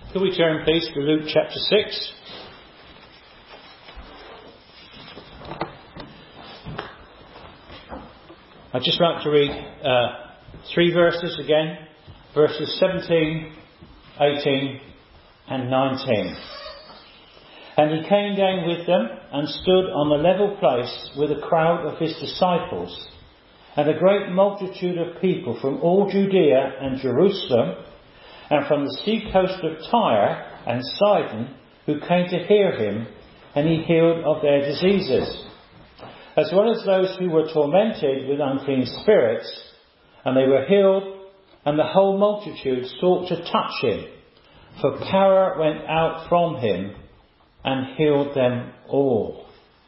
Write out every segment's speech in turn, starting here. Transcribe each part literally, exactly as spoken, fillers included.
Could we turn please to Luke chapter six? I'd just like to read uh, three verses again. Verses seventeen, eighteen and nineteen. And he came down with them and stood on the level place with a crowd of his disciples and a great multitude of people from all Judea and Jerusalem and from the sea coast of Tyre and Sidon, who came to hear him, and he healed of their diseases, as well as those who were tormented with unclean spirits, and they were healed, and the whole multitude sought to touch him, for power went out from him and healed them all.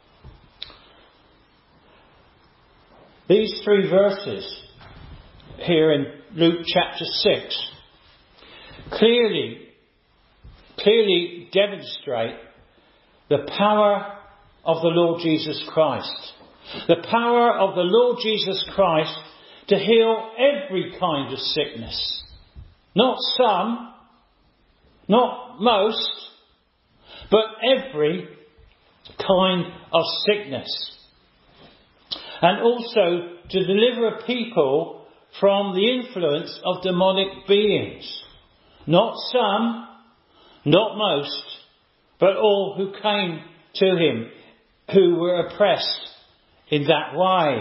These three verses here in Luke chapter six clearly, clearly demonstrate the power of the Lord Jesus Christ. The power of the Lord Jesus Christ to heal every kind of sickness. Not some, not most, but every kind of sickness. And also to deliver people from the influence of demonic beings. Not some, not most, but all who came to him, who were oppressed in that way.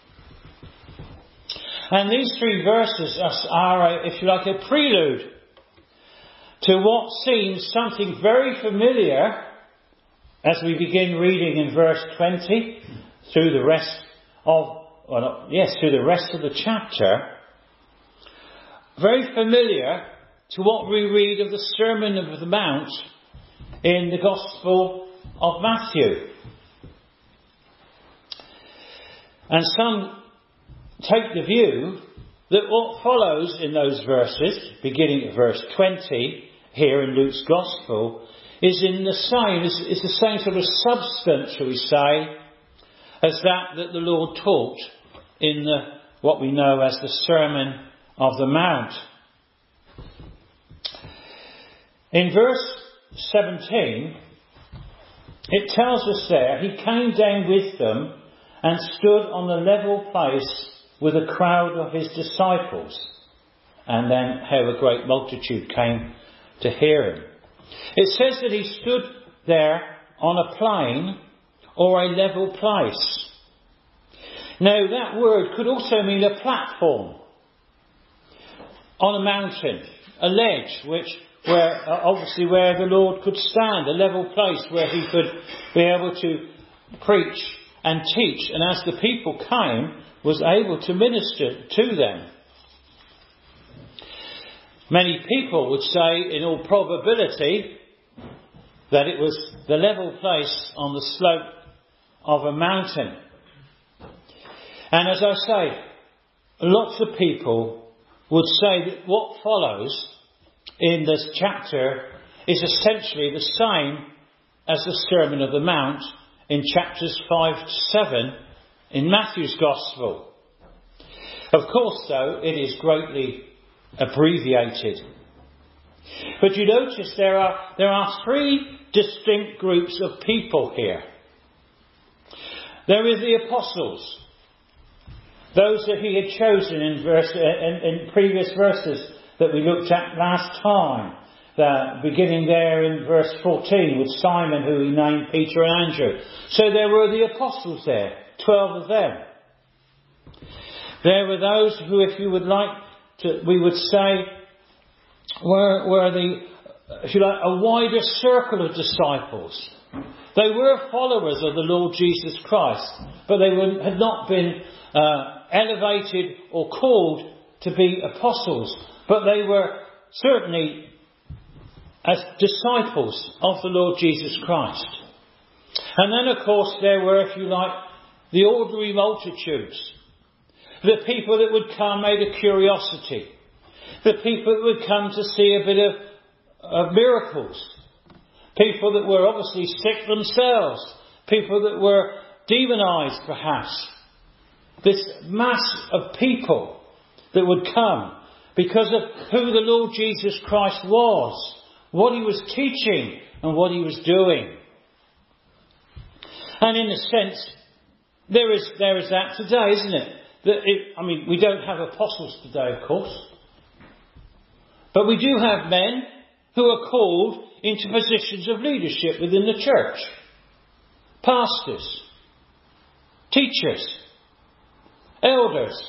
And these three verses are, if you like, a prelude to what seems something very familiar as we begin reading in verse twenty through the rest of, well, yes, through the rest of the chapter. Very familiar to what we read of the Sermon of the Mount in the Gospel of Matthew. And some take the view that what follows in those verses, beginning at verse twenty, here in Luke's Gospel, is in the same, is, is the same sort of substance, shall we say, as that that the Lord taught in the, what we know as the Sermon of the Mount. In verse seventeen, it tells us there, he came down with them and stood on the level place with a crowd of his disciples. And then how a great multitude came to hear him. It says that he stood there on a plain or a level place. Now that word could also mean a platform on a mountain, a ledge, which where obviously where the Lord could stand, a level place where he could be able to preach and teach, and as the people came, was able to minister to them. Many people would say, in all probability, that it was the level place on the slope of a mountain. And as I say, lots of people would say that what follows in this chapter is essentially the same as the Sermon of the Mount in chapters five to seven in Matthew's Gospel. Of course, though, it is greatly abbreviated. But you notice there are there are three distinct groups of people here. There is the apostles, those that he had chosen in verse in, in previous verses that we looked at last time, the, beginning there in verse fourteen with Simon, who he named Peter and Andrew. So there were the apostles there, twelve of them. There were those who, if you would like to, we would say, were, were the, if you like, a wider circle of disciples. They were followers of the Lord Jesus Christ, but they were, had not been uh, elevated or called to be apostles. But they were certainly as disciples of the Lord Jesus Christ. And then, of course, there were, if you like, the ordinary multitudes. The people that would come out of curiosity. The people that would come to see a bit of, of miracles. People that were obviously sick themselves. People that were demonized, perhaps. This mass of people that would come because of who the Lord Jesus Christ was, what he was teaching and what he was doing. And in a sense, there is there is that today, isn't it? That it I mean, we don't have apostles today, of course. But we do have men who are called into positions of leadership within the church. Pastors, teachers, elders,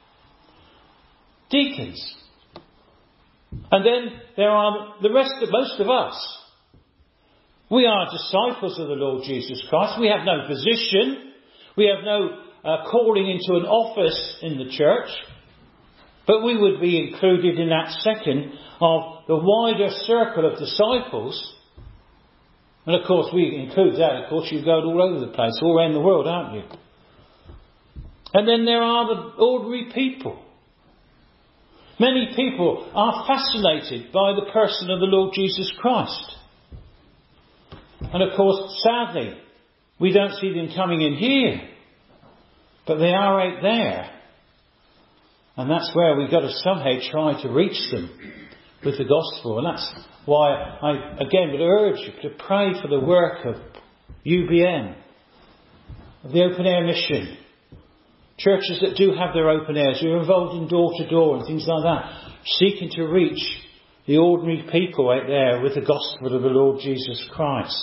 deacons. And then there are the rest of most of us. We are disciples of the Lord Jesus Christ. We have no position. We have no uh, calling into an office in the church. But we would be included in that second of the wider circle of disciples. And of course we include that. Of course you go all over the place, all around the world, aren't you? And then there are the ordinary people. Many people are fascinated by the person of the Lord Jesus Christ. And of course, sadly, we don't see them coming in here. But they are out there. And that's where we've got to somehow try to reach them with the gospel. And that's why I, again, would urge you to pray for the work of U B M, of the open air mission. Churches that do have their open airs, who are involved in door to door and things like that, seeking to reach the ordinary people out there with the gospel of the Lord Jesus Christ.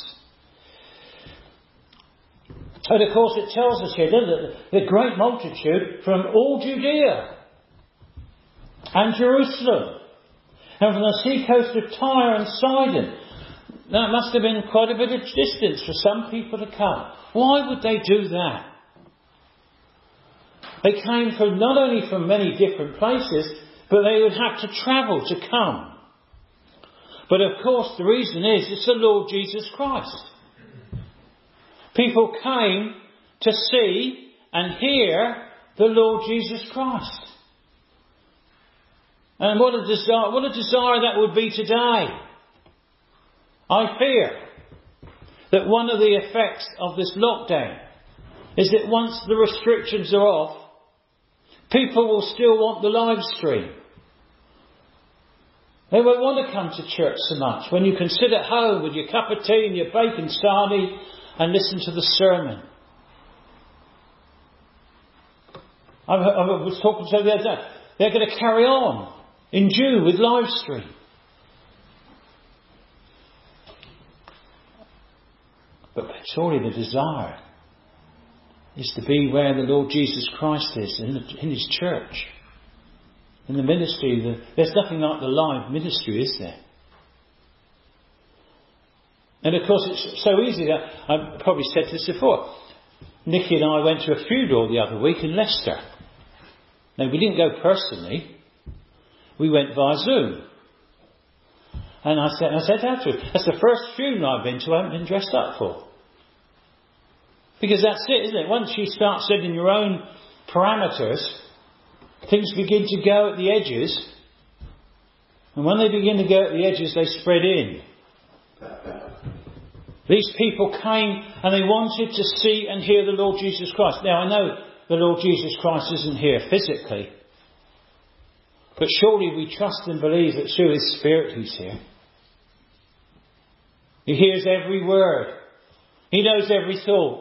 And of course it tells us here, doesn't it, the great multitude from all Judea and Jerusalem and from the sea coast of Tyre and Sidon. That must have been quite a bit of distance for some people to come. Why would they do that? They came from not only from many different places, but they would have to travel to come. But of course the reason is it's the Lord Jesus Christ. People came to see and hear the Lord Jesus Christ. And what a desire, what a desire that would be today. I fear that one of the effects of this lockdown is that once the restrictions are off, people will still want the live stream. They won't want to come to church so much when you can sit at home with your cup of tea and your bacon sarnie and listen to the sermon. I, I was talking to them the other day. They're going to carry on in June with live stream. But surely the desire is to be where the Lord Jesus Christ is, in, the, in His church. In the ministry, the, there's nothing like the live ministry, is there? And of course it's so easy that, I've probably said this before, Nikki and I went to a funeral the other week in Leicester. Now we didn't go personally, we went via Zoom. And I said, I said after, that's the first funeral I've been to I haven't been dressed up for. Because that's it, isn't it? Once you start setting your own parameters, things begin to go at the edges. And when they begin to go at the edges, they spread in. These people came and they wanted to see and hear the Lord Jesus Christ. Now I know the Lord Jesus Christ isn't here physically. But surely we trust and believe that through His Spirit He's here. He hears every word. He knows every thought.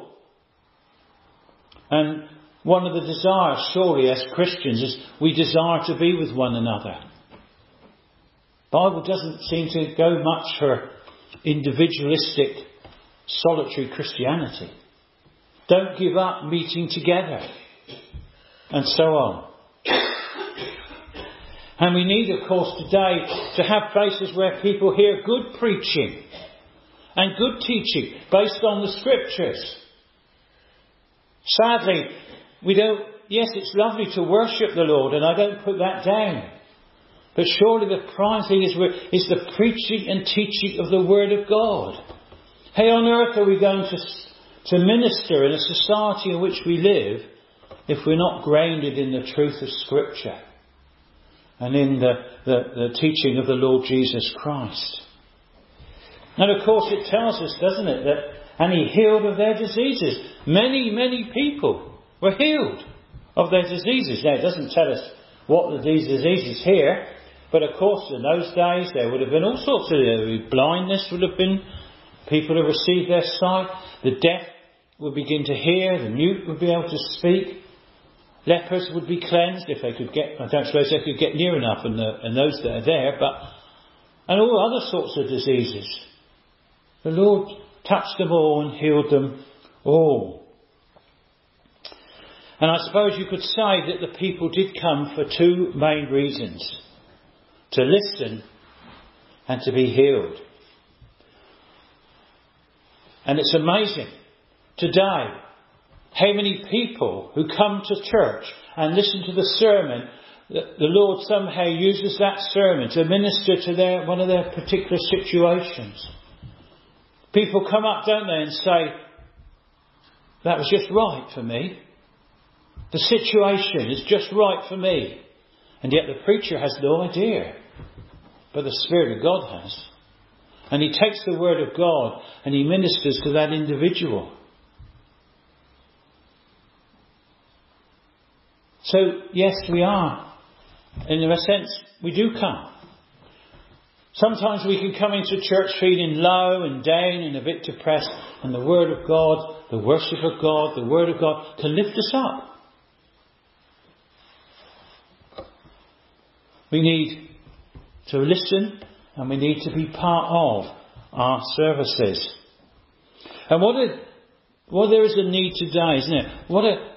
And one of the desires, surely, as Christians, is we desire to be with one another. The Bible doesn't seem to go much for individualistic, solitary Christianity. Don't give up meeting together. And so on. And we need, of course, today to have places where people hear good preaching and good teaching based on the Scriptures. Sadly, we don't, yes, it's lovely to worship the Lord, and I don't put that down. But surely the prime thing is, is the preaching and teaching of the Word of God. How on earth are we going to, to minister in a society in which we live if we're not grounded in the truth of Scripture and in the, the, the teaching of the Lord Jesus Christ? And of course it tells us, doesn't it, that and He healed of their diseases. Many, many people were healed of their diseases. Now, it doesn't tell us what the, these diseases here, But of course, in those days, there would have been all sorts of... There would be blindness would have been... People who received their sight. The deaf would begin to hear. The mute would be able to speak. Lepers would be cleansed if they could get... I don't suppose they could get near enough in, the, in those that are there. But... And all other sorts of diseases. The Lord touched them all and healed them all. And I suppose you could say that the people did come for two main reasons. To listen and to be healed. And it's amazing today how many people who come to church and listen to the sermon, that the Lord somehow uses that sermon to minister to their one of their particular situations. People come up, don't they, and say, that was just right for me. The situation is just right for me. And yet the preacher has no idea. But the Spirit of God has. And he takes the Word of God and he ministers to that individual. So, yes, we are. In a sense, we do come. Sometimes we can come into church feeling low and down and a bit depressed. And the Word of God, the worship of God, the Word of God can lift us up. We need to listen and we need to be part of our services. And what a, what there is a need today, isn't it? What a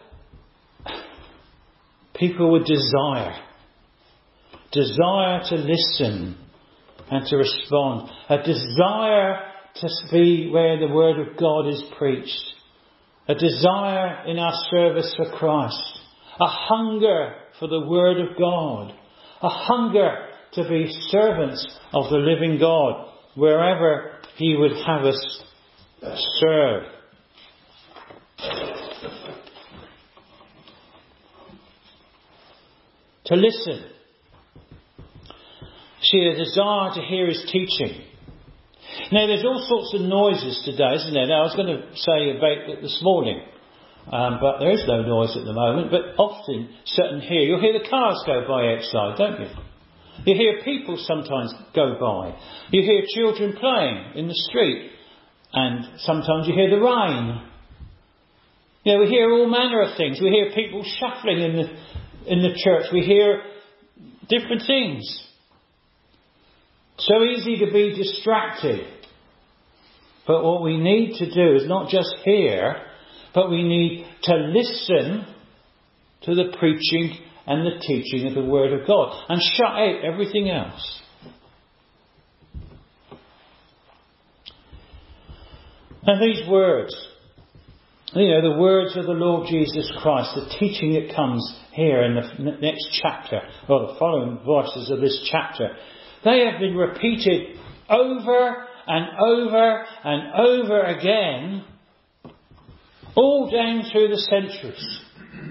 people would desire. Desire to listen and to respond. A desire to be where the Word of God is preached. A desire in our service for Christ. A hunger for the Word of God. A hunger to be servants of the living God wherever He would have us serve. To listen. See, a desire to hear His teaching. Now, there's all sorts of noises today, isn't there? Now, I was going to say about it this morning. Um, but there is no noise at the moment. But often, certain here, you'll hear the cars go by outside, don't you? You hear people sometimes go by. You hear children playing in the street. And sometimes you hear the rain. You know, we hear all manner of things. We hear people shuffling in the, in the church. We hear different things. So easy to be distracted. But what we need to do is not just hear, but we need to listen to the preaching and the teaching of the Word of God and shut out everything else. And these words, you know, the words of the Lord Jesus Christ, the teaching that comes here in the next chapter, or the following verses of this chapter, they have been repeated over and over and over again, all down through the centuries.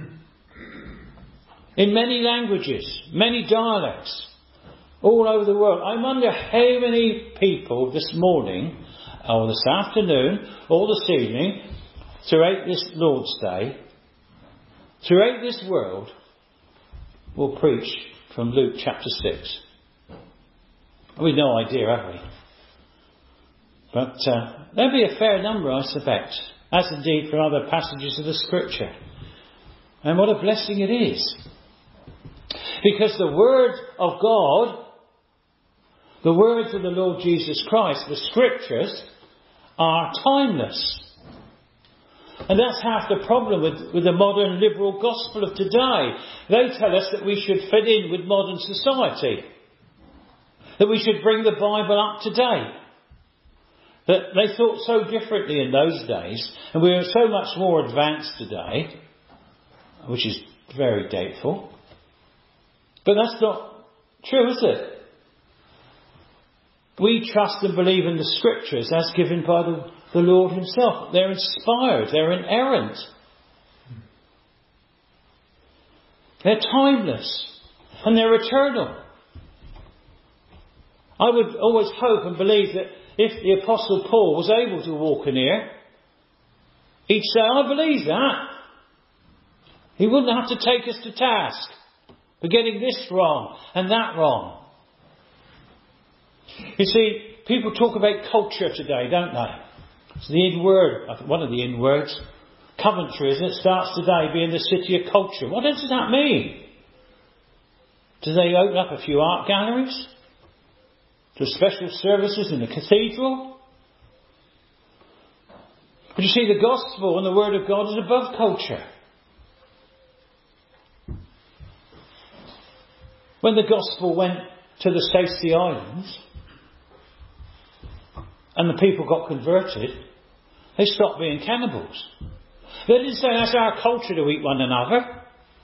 In many languages, many dialects, all over the world. I wonder how many people this morning, or this afternoon, or this evening, throughout this Lord's Day, throughout this world, will preach from Luke chapter six. We've no idea, have we? But uh, there'll be a fair number, I suspect, as indeed for other passages of the Scripture. And what a blessing it is. Because the Word of God, the words of the Lord Jesus Christ, the Scriptures, are timeless. And that's half the problem with, with the modern liberal gospel of today. They tell us that we should fit in with modern society. That we should bring the Bible up to date. That they thought so differently in those days. And we are so much more advanced today. Which is very doubtful. But that's not true, is it? We trust and believe in the Scriptures as given by the, the Lord Himself. They're inspired. They're inerrant. They're timeless. And they're eternal. I would always hope and believe that if the Apostle Paul was able to walk in here, he'd say, I believe that. He wouldn't have to take us to task for getting this wrong and that wrong. You see, people talk about culture today, don't they? It's the in word, one of the in words. Coventry, isn't it, starts today being the city of culture. What does that mean? Do they open up a few art galleries? Do special services in the cathedral? But you see, the gospel and the word of God is above culture. When the gospel went to the South Sea Islands and the people got converted, they stopped being cannibals. They didn't say that's our culture to eat one another.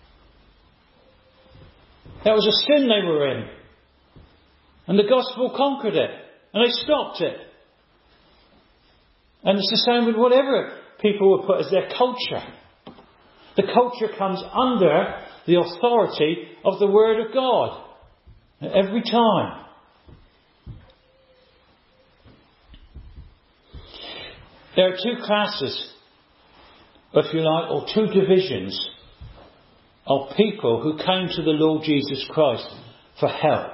That was a sin they were in. And the gospel conquered it. And they stopped it. And it's the same with whatever people would put as their culture. The culture comes under the authority of the Word of God. Every time. There are two classes, if you like, or two divisions of people who came to the Lord Jesus Christ for help.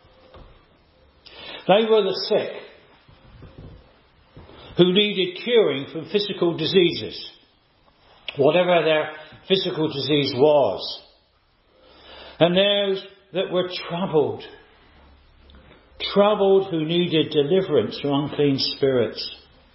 They were the sick, who needed curing from physical diseases, whatever their physical disease was. And those that were troubled, troubled who needed deliverance from unclean spirits.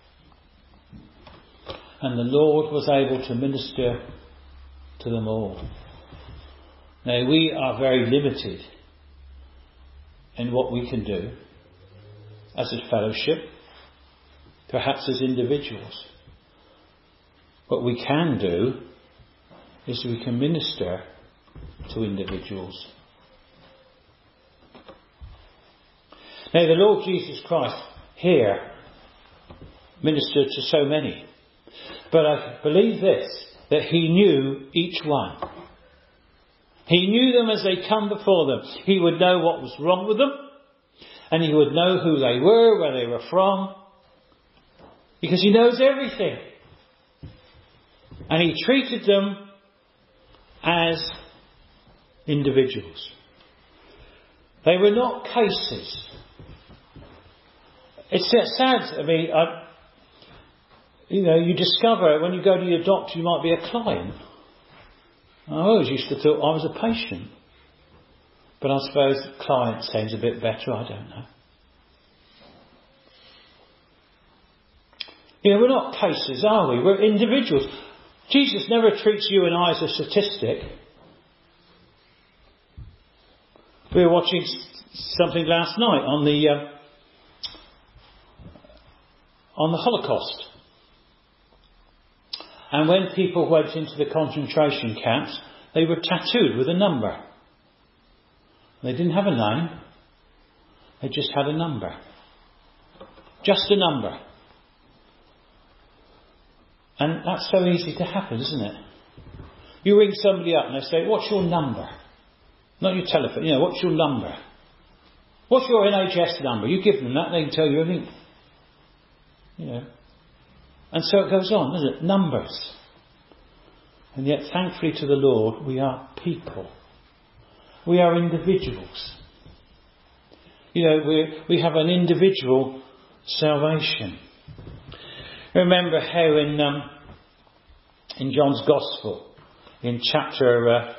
And the Lord was able to minister to them all. Now, we are very limited in what we can do as a fellowship, perhaps as individuals. What we can do is we can minister to individuals. Now, the Lord Jesus Christ here ministered to so many. But I believe this, that He knew each one. He knew them as they come before them. He would know what was wrong with them. And He would know who they were, where they were from. Because He knows everything. And He treated them as individuals. They were not cases. It's sad. I mean, I, you know, you discover when you go to your doctor you might be a client. I always used to thought I was a patient. But I suppose client sounds a bit better, I don't know. You know, we're not cases, are we? We're individuals. Jesus never treats you and I as a statistic. We were watching something last night on the uh, on the Holocaust. And when people went into the concentration camps, they were tattooed with a number. They didn't have a name. They just had a number. Just a number. And that's so easy to happen, isn't it? You ring somebody up and they say, what's your number? Not your telephone, you know, what's your number? What's your N H S number? You give them that, they can tell you everything. You know. And so it goes on, doesn't it? Numbers. And yet, thankfully to the Lord, we are people. We are individuals. You know, we we have an individual salvation. Remember how in um, in John's Gospel, in chapter uh,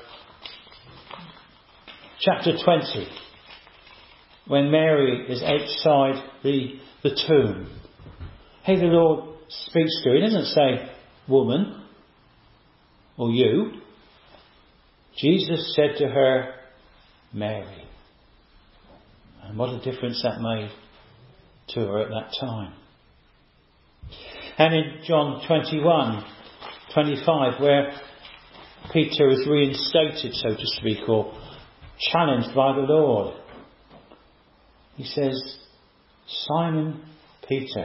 chapter twenty, when Mary is outside the the tomb, how the Lord speaks to her. He doesn't say, woman, or you. Jesus said to her, Mary. And what a difference that made to her at that time. And in John twenty-one, twenty-five, where Peter is reinstated, so to speak, or challenged by the Lord, he says, Simon Peter,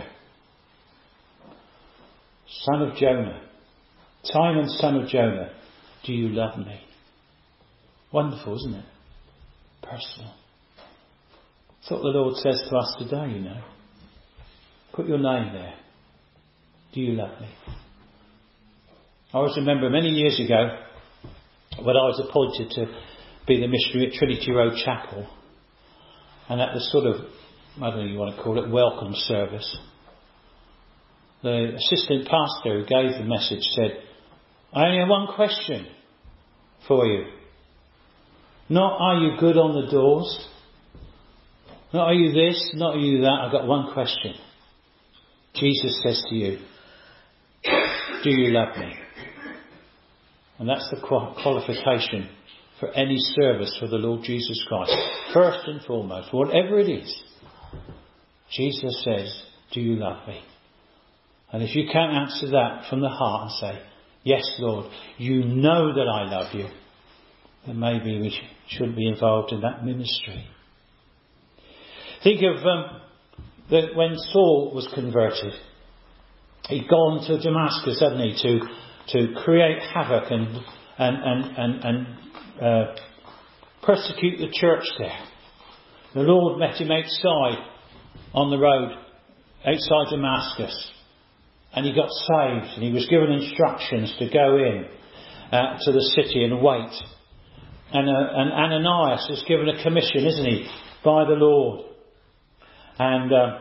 son of Jonah, Simon, son of Jonah, do you love me? Wonderful, isn't it? Personal. That's what the Lord says to us today, you know. Put your name there. Do you love me? I always remember many years ago when I was appointed to be the missionary at Trinity Road Chapel, and at the sort of I don't know you want to call it, welcome service. The assistant pastor who gave the message said, I only have one question for you. Not are you good on the doors? Not are you this? Not are you that? I've got one question. Jesus says to you, do you love me? And that's the qualification for any service for the Lord Jesus Christ. First and foremost, whatever it is, Jesus says, do you love me? And if you can't answer that from the heart and say, yes, Lord, you know that I love you, then maybe we should be involved in that ministry. Think of um, that when Saul was converted, he'd gone to Damascus, hadn't he, to to create havoc and and and and, and uh, persecute the church there. The Lord met him outside on the road, outside Damascus, and he got saved. And he was given instructions to go in uh, to the city and wait. And, uh, and Ananias is given a commission, isn't he, by the Lord. And uh,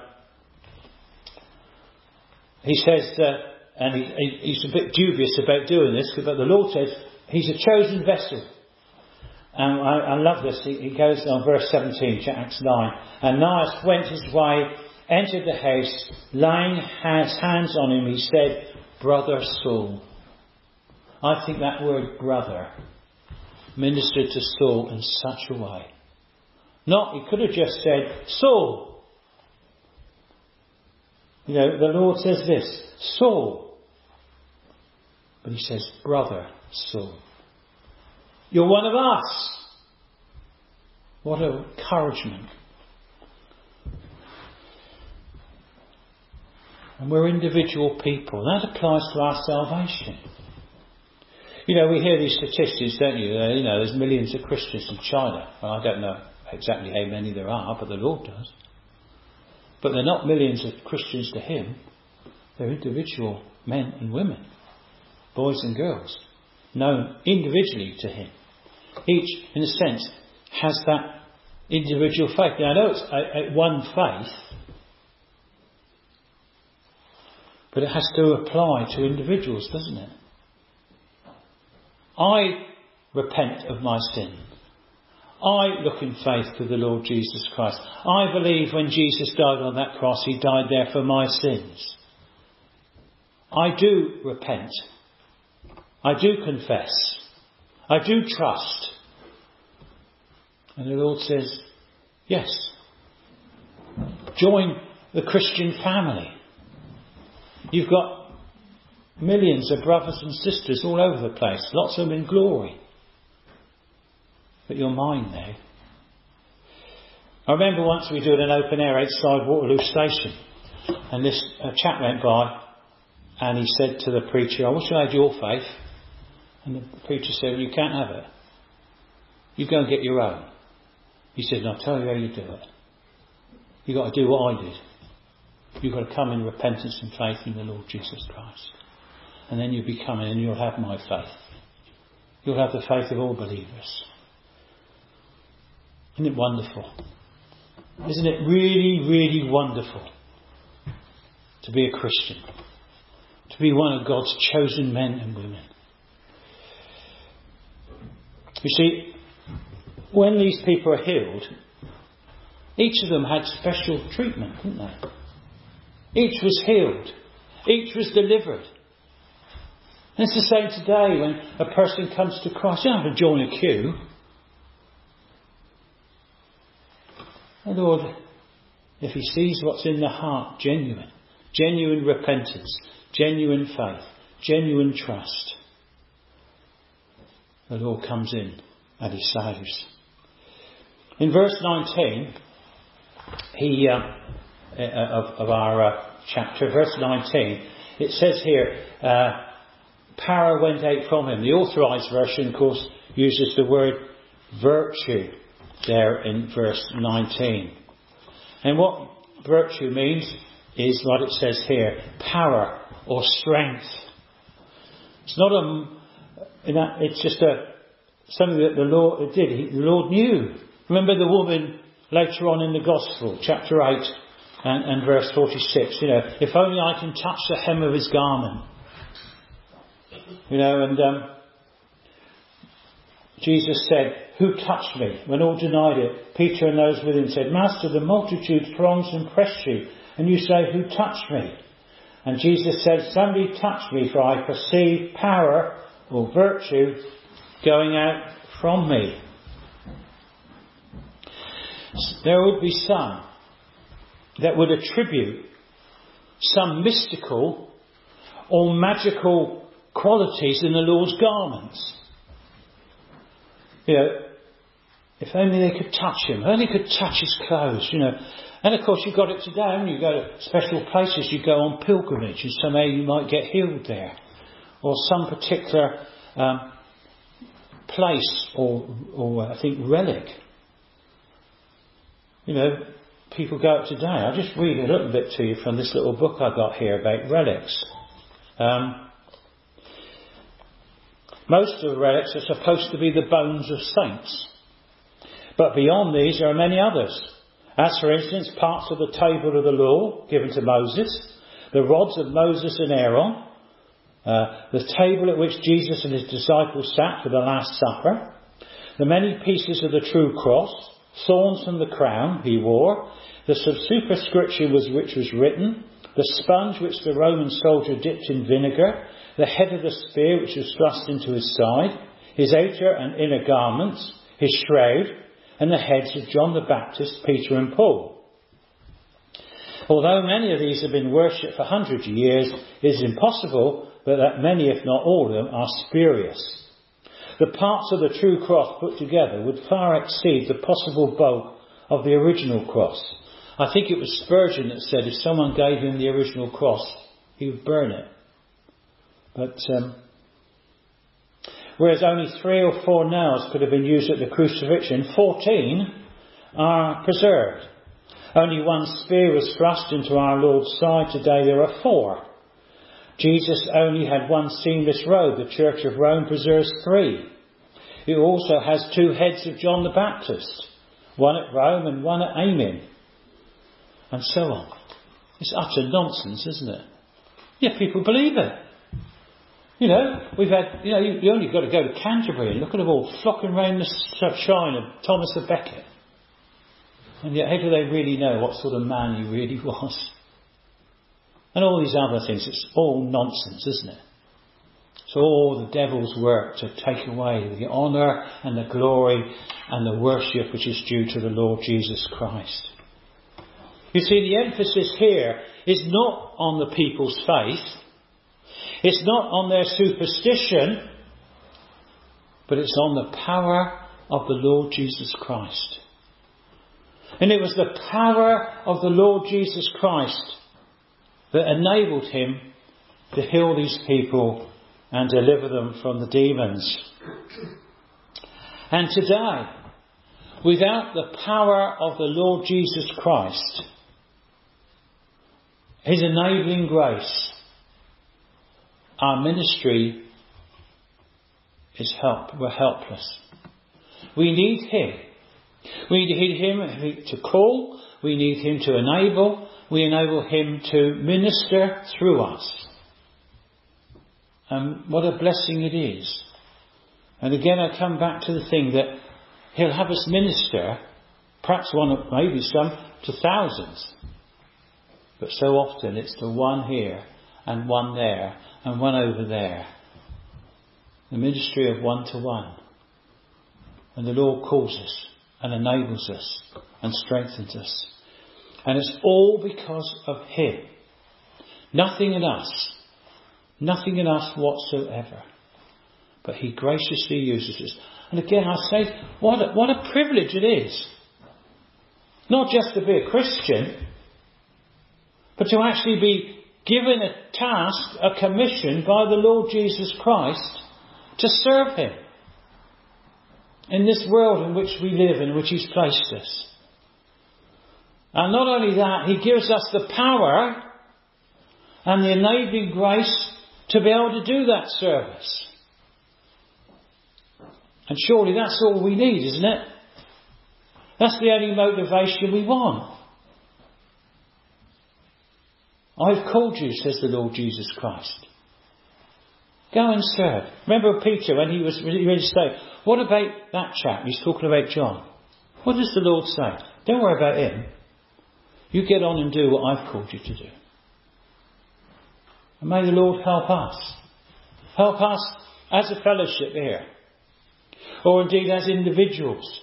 he says, uh, and he, he's a bit dubious about doing this, but the Lord says he's a chosen vessel. And I, I love this. He, he goes on verse seventeen, Acts nine. Ananias went his way, entered the house, laying his hands on him, he said, Brother Saul. I think that word brother ministered to Saul in such a way. Not, he could have just said, Saul. You know, the Lord says this, Saul. But he says, Brother Saul. You're one of us. What an encouragement. And we're individual people. That applies to our salvation. You know, we hear these statistics, don't you? Uh, you know, there's millions of Christians in China. Well, I don't know exactly how many there are, but the Lord does. But they're not millions of Christians to Him. They're individual men and women, boys and girls, known individually to Him. Each, in a sense, has that individual faith. Now, I know it's a, a one faith, but it has to apply to individuals, doesn't it? I repent of my sin. I look in faith to the Lord Jesus Christ. I believe when Jesus died on that cross, He died there for my sins. I do repent. I do confess. I do trust. And the Lord says, yes, join the Christian family. You've got millions of brothers and sisters all over the place, lots of them in glory. But you're mine now. I remember once we did an open air outside Waterloo Station, and this a chap went by, and he said to the preacher, I wish I had your faith. And the preacher said, well, you can't have it. You go and get your own. He said, and I'll tell you how you do it. You've got to do what I did. You've got to come in repentance and faith in the Lord Jesus Christ. And then you'll be coming and you'll have my faith. You'll have the faith of all believers. Isn't it wonderful? Isn't it really, really wonderful to be a Christian? To be one of God's chosen men and women. You see, when these people are healed, each of them had special treatment, didn't they? Each was healed. Each was delivered. And it's the same today when a person comes to Christ. You don't have to join a queue. And Lord, if He sees what's in the heart, genuine, genuine repentance, genuine faith, genuine trust, the Lord comes in and He saves. In verse nineteen, he uh, of, of our uh, chapter, verse nineteen, it says here, uh, power went out from Him. The authorised version, of course, uses the word virtue there in verse nineteen. And what virtue means is what it says here, power or strength. It's not a, it's just a something that the Lord did. He, the Lord knew. Remember the woman later on in the Gospel, chapter eight and, and verse forty-six. You know, if only I can touch the hem of his garment. You know, and um, Jesus said, who touched me? When all denied it, Peter and those with him said, Master, the multitude throngs and press you, and you say, who touched me? And Jesus said, somebody touched me, for I perceive power or virtue going out from me. There would be some that would attribute some mystical or magical qualities in the Lord's garments. You know, if only they could touch him, only could touch his clothes, you know. And of course you've got it today, when you go to special places, you go on pilgrimage and somehow you might get healed there. Or some particular um, place or, or I think relic. You know, people go up today. I'll just read a little bit to you from this little book I got here about relics. Um, most of the relics are supposed to be the bones of saints. But beyond these there are many others. As for instance, parts of the table of the law given to Moses, the rods of Moses and Aaron, uh, the table at which Jesus and his disciples sat for the Last Supper, the many pieces of the true cross, thorns from the crown he wore, the superscription was which was written, the sponge which the Roman soldier dipped in vinegar, the head of the spear which was thrust into his side, his outer and inner garments, his shroud, and the heads of John the Baptist, Peter and Paul. Although many of these have been worshipped for hundreds of years, it is impossible but that many, if not all of them, are spurious. The parts of the true cross put together would far exceed the possible bulk of the original cross. I think it was Spurgeon that said if someone gave him the original cross, he would burn it. But um, whereas only three or four nails could have been used at the crucifixion, fourteen are preserved. Only one spear was thrust into our Lord's side. Today there are four. Jesus only had one seamless robe. The Church of Rome preserves three. It also has two heads of John the Baptist, one at Rome and one at Amen, and so on. It's utter nonsense, isn't it? Yet people believe it. You know, we've had, you know, you, you only got to go to Canterbury and look at them all flocking round the shine of Thomas a Becket. And yet how do they really know what sort of man he really was? And all these other things, it's all nonsense, isn't it? It's all the devil's work to take away the honour and the glory and the worship which is due to the Lord Jesus Christ. You see, the emphasis here is not on the people's faith. It's not on their superstition. But it's on the power of the Lord Jesus Christ. And it was the power of the Lord Jesus Christ that enabled him to heal these people and deliver them from the demons. And today, without the power of the Lord Jesus Christ, his enabling grace, our ministry is help. We're helpless. We need him. We need him to call. We need him to enable. We enable him to minister through us. And what a blessing it is. And again I come back to the thing that he'll have us minister, perhaps one, maybe some, to thousands. But so often it's to one here and one there and one over there. The ministry of one to one. And the Lord calls us and enables us and strengthens us. And it's all because of him. Nothing in us. Nothing in us whatsoever. But he graciously uses us. And again I say, what a, what a privilege it is. Not just to be a Christian, but to actually be given a task, a commission by the Lord Jesus Christ to serve him in this world in which we live, in which he's placed us. And not only that, he gives us the power and the enabling grace to be able to do that service. And surely that's all we need, isn't it? That's the only motivation we want. I've called you, says the Lord Jesus Christ. Go and serve. Remember Peter when he was ready to say, what about that chap? He's talking about John. What does the Lord say? Don't worry about him. You get on and do what I've called you to do. And may the Lord help us. Help us as a fellowship here. Or indeed as individuals.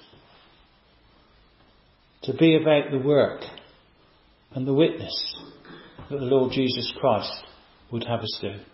To be about the work and the witness that the Lord Jesus Christ would have us do.